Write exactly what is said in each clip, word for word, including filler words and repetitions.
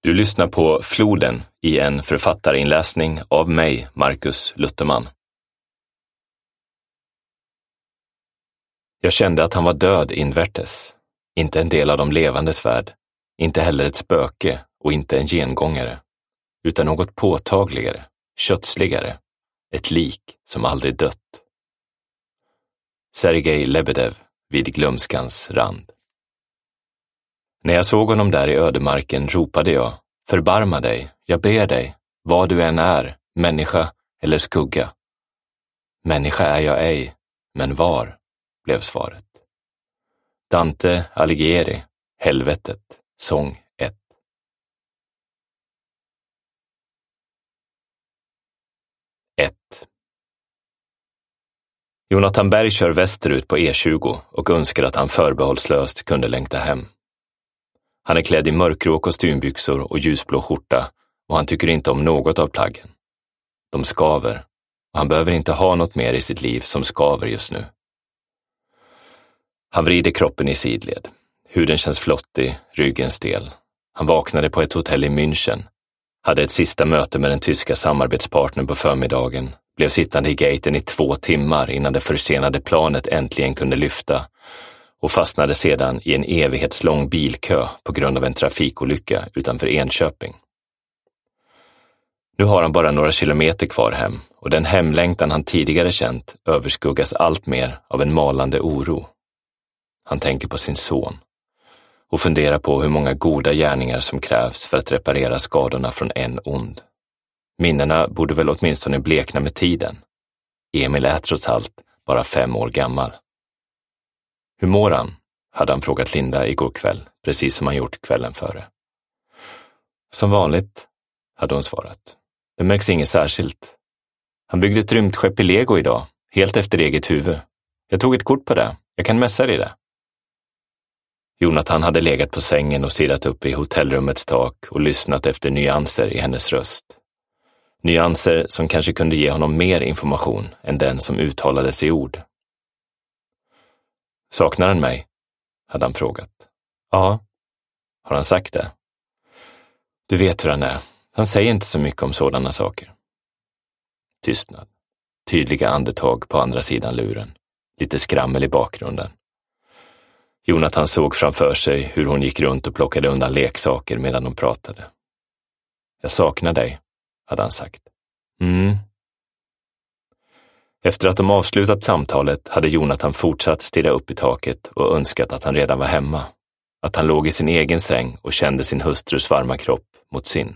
Du lyssnar på Floden i en författarinläsning av mig, Marcus Lutherman. Jag kände att han var död invärtes, inte en del av de levandes värld, inte heller ett spöke och inte en gengångare, utan något påtagligare, kötsligare, ett lik som aldrig dött. Sergej Lebedev vid glömskans rand. När jag såg honom där i ödemarken ropade jag, förbarma dig, jag ber dig, vad du än är, människa eller skugga. Människa är jag ej, men var, blev svaret. Dante Alighieri, Helvetet, sång ett. ett. Jonathan Berg kör västerut på E tjugo och önskar att han förbehållslöst kunde längta hem. Han är klädd i mörkgrå kostymbyxor och ljusblå skjorta och han tycker inte om något av plaggen. De skaver och han behöver inte ha något mer i sitt liv som skaver just nu. Han vrider kroppen i sidled. Huden känns flottig, ryggen stel. Han vaknade på ett hotell i München, hade ett sista möte med den tyska samarbetspartnern på förmiddagen, blev sittande i gaten i två timmar innan det försenade planet äntligen kunde lyfta och fastnade sedan i en evighetslång bilkö på grund av en trafikolycka utanför Enköping. Nu har han bara några kilometer kvar hem och den hemlängtan han tidigare känt överskuggas allt mer av en malande oro. Han tänker på sin son och funderar på hur många goda gärningar som krävs för att reparera skadorna från en ond. Minnena borde väl åtminstone blekna med tiden. Emil är trots allt bara fem år gammal. Hur mår han? Hade han frågat Linda igår kväll, precis som han gjort kvällen före. Som vanligt, hade hon svarat. Det märks inget särskilt. Han byggde ett rymdskepp i Lego idag, helt efter eget huvud. Jag tog ett kort på det. Jag kan mässa dig det. Jonathan hade legat på sängen och stirrat upp i hotellrummets tak och lyssnat efter nyanser i hennes röst. Nyanser som kanske kunde ge honom mer information än den som uttalades i ord. Saknar han mig? Hade han frågat. Ja. Har han sagt det? Du vet hur han är. Han säger inte så mycket om sådana saker. Tystnad. Tydliga andetag på andra sidan luren. Lite skrammel i bakgrunden. Jonathan såg framför sig hur hon gick runt och plockade undan leksaker medan de pratade. Jag saknar dig, hade han sagt. Mm. Efter att de avslutat samtalet hade Jonathan fortsatt stirra upp i taket och önskat att han redan var hemma. Att han låg i sin egen säng och kände sin hustrus varma kropp mot sin.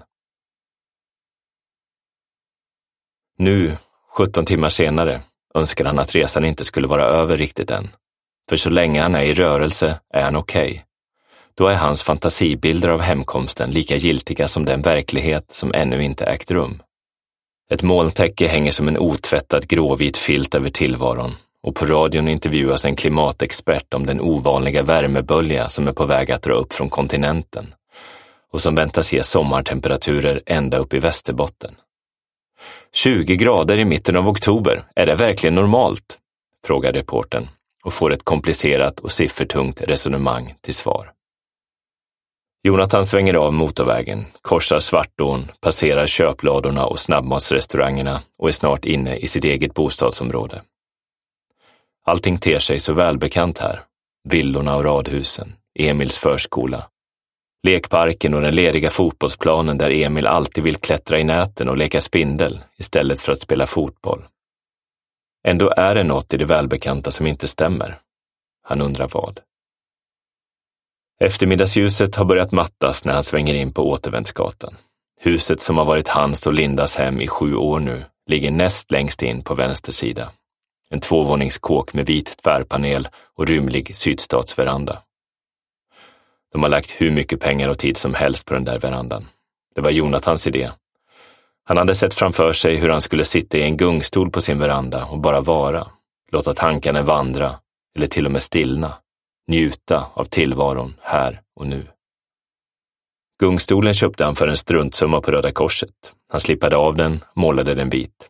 Nu, sjutton timmar senare, önskar han att resan inte skulle vara över riktigt än. För så länge han är i rörelse är han okej. Okay. Då är hans fantasibilder av hemkomsten lika giltiga som den verklighet som ännu inte ägt rum. Ett molntäcke hänger som en otvättad gråvit filt över tillvaron och på radion intervjuas en klimatexpert om den ovanliga värmebölja som är på väg att dra upp från kontinenten och som väntas ge sommartemperaturer ända upp i Västerbotten. tjugo grader i mitten av oktober, är det verkligen normalt? Frågar reportern och får ett komplicerat och siffertungt resonemang till svar. Jonathan svänger av motorvägen, korsar Svartån, passerar köpladorna och snabbmatsrestaurangerna och är snart inne i sitt eget bostadsområde. Allting ter sig så välbekant här. Villorna och radhusen, Emils förskola, lekparken och den lediga fotbollsplanen där Emil alltid vill klättra i näten och leka spindel istället för att spela fotboll. Ändå är det något i det välbekanta som inte stämmer. Han undrar vad. Eftermiddagsljuset har börjat mattas när han svänger in på Återvändsgatan. Huset som har varit hans och Lindas hem i sju år nu ligger näst längst in på vänster sida. En tvåvåningskåk med vit tvärpanel och rymlig sydstatsveranda. De har lagt hur mycket pengar och tid som helst på den där verandan. Det var Jonathans idé. Han hade sett framför sig hur han skulle sitta i en gungstol på sin veranda och bara vara. Låta tankarna vandra eller till och med stillna. Njuta av tillvaron här och nu. Gungstolen köpte han för en struntsumma på Röda Korset. Han slippade av den, målade den vit.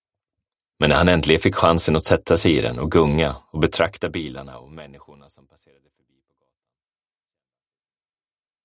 Men när han äntligen fick chansen att sätta sig i den och gunga och betrakta bilarna och människorna som passerade